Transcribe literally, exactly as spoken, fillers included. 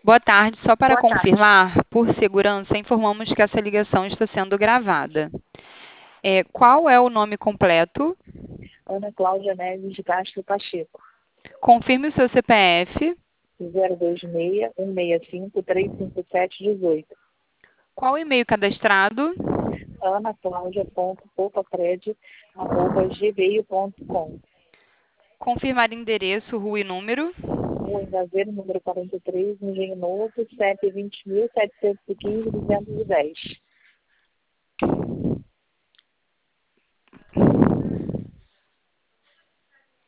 Boa tarde. Só para Boa tarde. confirmar, por segurança, informamos que essa ligação está sendo gravada. É, qual é o nome completo? Ana Cláudia Neves de Castro Pacheco. Confirme o seu C P F. zero dois seis, um seis cinco, três cinco sete, um oito. Qual o e-mail cadastrado? anaclaudia.popapred, arroba gmail ponto com. Confirmar endereço, rua e número. Rua Engazeiro, número quarenta e três, Engenho Novo, C E P vinte mil, setecentos e quinze, duzentos e dez.